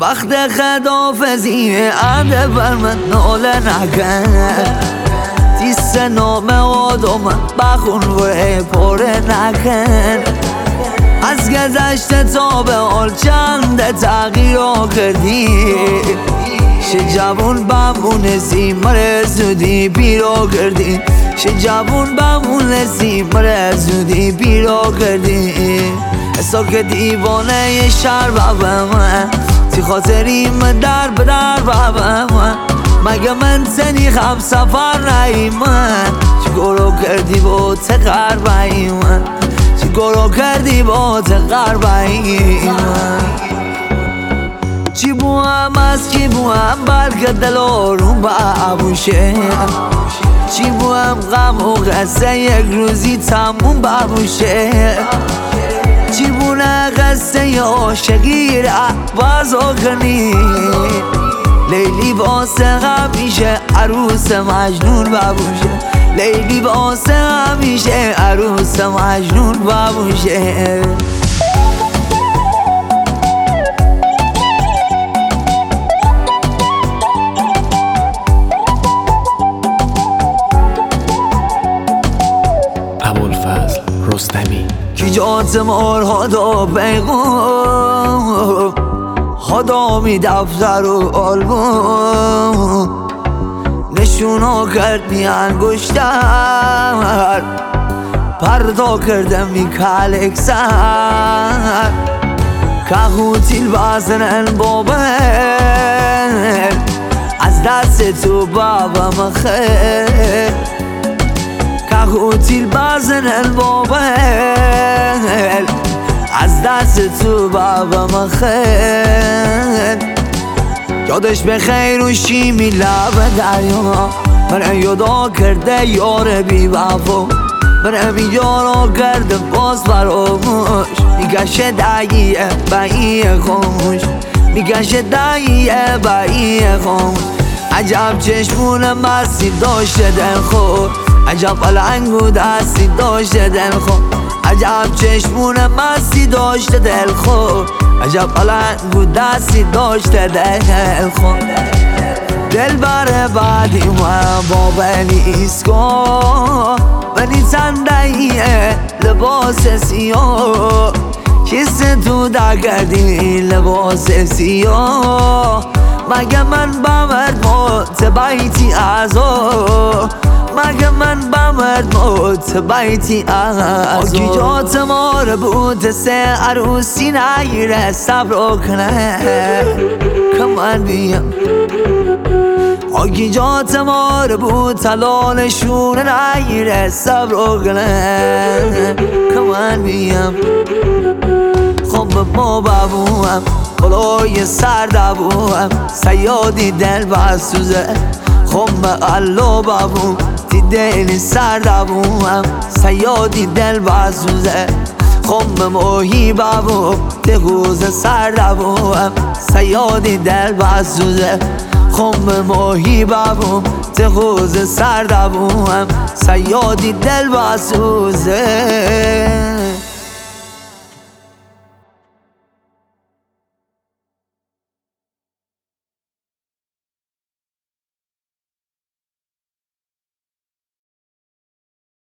وقت خدافزی عده بر من ناله نکن تیست نام آدم بخون و پره نکن از گذشته تا به حال چند تغییر کردی شه جوون بمونه زیمر زودی بیرا کردی شه جوون بمونه زیمر زودی بیرا کردی حسا که دیوانه یه شهر بابم تی خاطریم در بدر بابم مگه من زنی خم سفر نهیم چی گرو کردی با تقر باییم چی گرو کردی با تقر باییم چی بوهم از چی بوهم بلکه دل آروم بابوشه چی بوهم غم و قصه یک روزی تموم بابوشه چی بونه قصه عاشقی را بازا کنی لیلی واسه همیشه عروس مجنون بابوشه لیلی واسه همیشه عروس مجنون بابوشه ابوالفضل رستمی کی جات مارها دا بیغم خدامی دفتر و آلبوم نشونا کرد می انگشتر پردا کردم می کلکسر که خوتیل بزنن بابر از دست تو بابم خیر که خوتیل بزنن بابر از دست تو بابم خیر یادش به خیر و شیمی لب دریا من یادا کرده یار بی وفا من یارا کرده باز فراموش میگشه دعیه بایی خاموش میگشه دعیه بایی خاموش عجب چشمون مستی داشته دل خور عجب قلنگ و دستی داشته دل خور عجب چشمون مستی داشته دل خور عجب قلنگ و دستی داشته دل خور دل بر بعدی من با بنیست کن بنی تندهیه لباس سیاه کس تو در کردی لباس سیاه مگه من بمرد موت بیتی ازا مگه من بمرد موت بیتی ازا آگی جات مار بود سه عروسی نگیره صبر کنه که من بیم آگی جات مار بود تلالشون نگیره صبر کنه که من بیم خب ما ببوهم بلای سر دبوهم سیادی دل بسوزه خب الله ببوم تی دل سر دبوهم سیادی دل بسوزه خب موهی ببوم تی غوز سر دبوهم سیادی دل بسوزه خم ماهی ببوم تی غوز سر دبوهم سیادی دل بسوزه